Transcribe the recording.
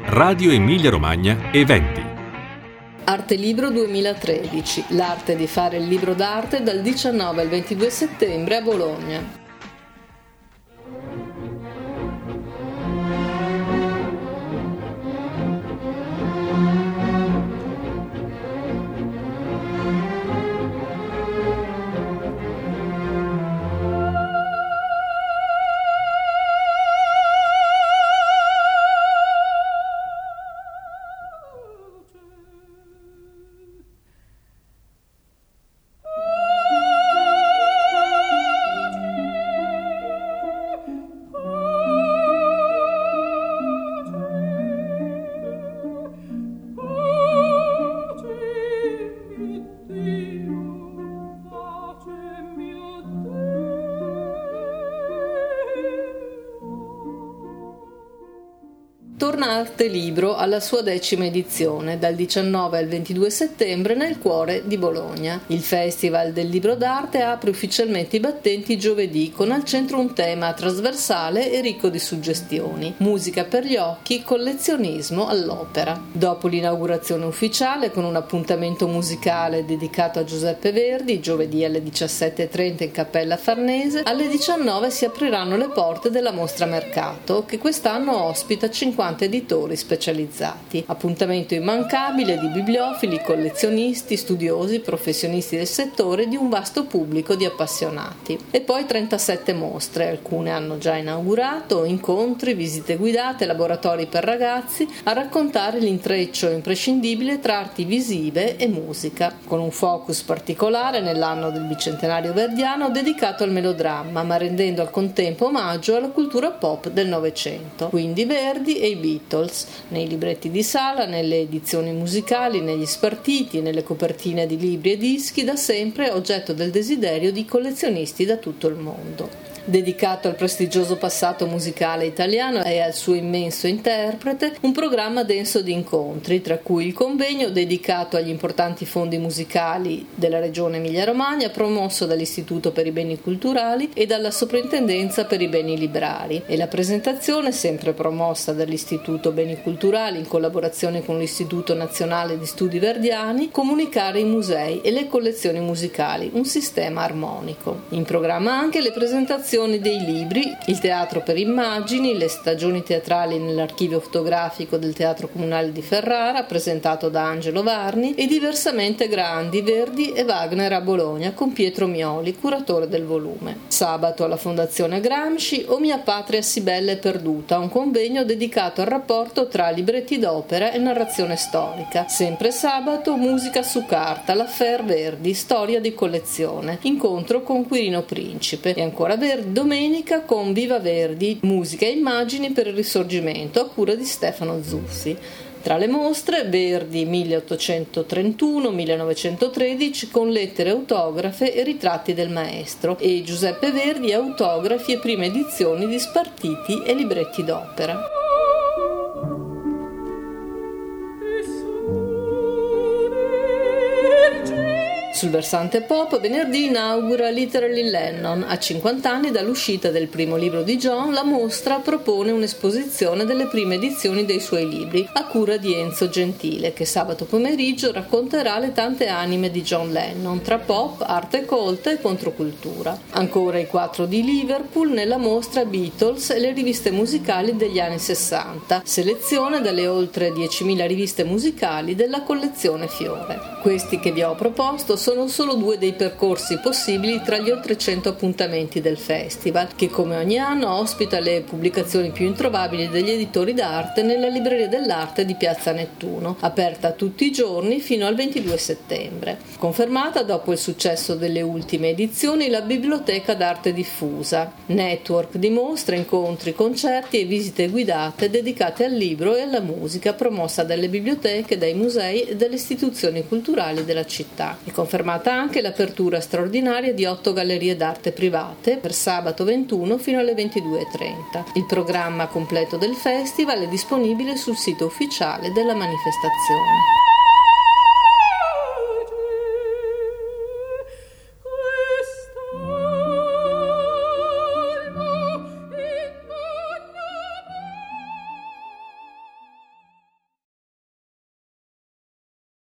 Radio Emilia Romagna Eventi. Arte Libro 2013, l'arte di fare il libro d'arte dal 19 al 22 settembre a Bologna. Torna Arte Libro alla sua 10ª edizione, dal 19 al 22 settembre nel cuore di Bologna. Il Festival del Libro d'Arte apre ufficialmente i battenti giovedì, con al centro un tema trasversale e ricco di suggestioni. Musica per gli occhi, collezionismo all'opera. Dopo l'inaugurazione ufficiale, con un appuntamento musicale dedicato a Giuseppe Verdi, giovedì alle 17:30 in Cappella Farnese, alle 19 si apriranno le porte della Mostra Mercato, che quest'anno ospita 50 editori specializzati. Appuntamento immancabile di bibliofili, collezionisti, studiosi, professionisti del settore e di un vasto pubblico di appassionati. E poi 37 mostre, alcune hanno già inaugurato, incontri, visite guidate, laboratori per ragazzi a raccontare l'intreccio imprescindibile tra arti visive e musica, con un focus particolare nell'anno del bicentenario verdiano dedicato al melodramma, ma rendendo al contempo omaggio alla cultura pop del Novecento. Quindi Verdi e i Beatles, nei libretti di sala, nelle edizioni musicali, negli spartiti, nelle copertine di libri e dischi, da sempre oggetto del desiderio di collezionisti da tutto il mondo. Dedicato al prestigioso passato musicale italiano e al suo immenso interprete, un programma denso di incontri, tra cui il convegno dedicato agli importanti fondi musicali della regione Emilia-Romagna, promosso dall'Istituto per i Beni Culturali e dalla Soprintendenza per i Beni Librari, e la presentazione, sempre promossa dall'Istituto Beni Culturali in collaborazione con l'Istituto Nazionale di Studi Verdiani, Comunicare i musei e le collezioni musicali, un sistema armonico. In programma anche le presentazioni dei libri, il teatro per immagini, le stagioni teatrali nell'archivio fotografico del Teatro Comunale di Ferrara, presentato da Angelo Varni, e Diversamente Grandi, Verdi e Wagner a Bologna, con Pietro Mioli, curatore del volume. Sabato alla Fondazione Gramsci, O mia patria sì bella e perduta, un convegno dedicato al rapporto tra libretti d'opera e narrazione storica. Sempre sabato, Musica su carta, l'Affaire Verdi, storia di collezione, incontro con Quirino Principe. E ancora Verdi domenica con Viva Verdi, musica e immagini per il Risorgimento, a cura di Stefano Zuffi. Tra le mostre, Verdi 1831-1913 con lettere autografe e ritratti del maestro, e Giuseppe Verdi autografi e prime edizioni di spartiti e libretti d'opera. Sul versante pop, venerdì inaugura Literally Lennon. A 50 anni dall'uscita del primo libro di John, la mostra propone un'esposizione delle prime edizioni dei suoi libri, a cura di Enzo Gentile, che sabato pomeriggio racconterà le tante anime di John Lennon, tra pop, arte colta e controcultura. Ancora i 4 di Liverpool nella mostra Beatles e le riviste musicali degli anni 60, selezione dalle oltre 10.000 riviste musicali della collezione Fiore. Questi che vi ho proposto sono solo 2 dei percorsi possibili tra gli oltre 100 appuntamenti del festival, che come ogni anno ospita le pubblicazioni più introvabili degli editori d'arte nella Libreria dell'Arte di Piazza Nettuno, aperta tutti i giorni fino al 22 settembre. Confermata dopo il successo delle ultime edizioni la Biblioteca d'Arte Diffusa, network di mostre, incontri, concerti e visite guidate dedicate al libro e alla musica, promossa dalle biblioteche, dai musei e dalle istituzioni culturali della città. È confermata anche l'apertura straordinaria di 8 gallerie d'arte private per sabato 21 fino alle 22:30. Il programma completo del festival è disponibile sul sito ufficiale della manifestazione.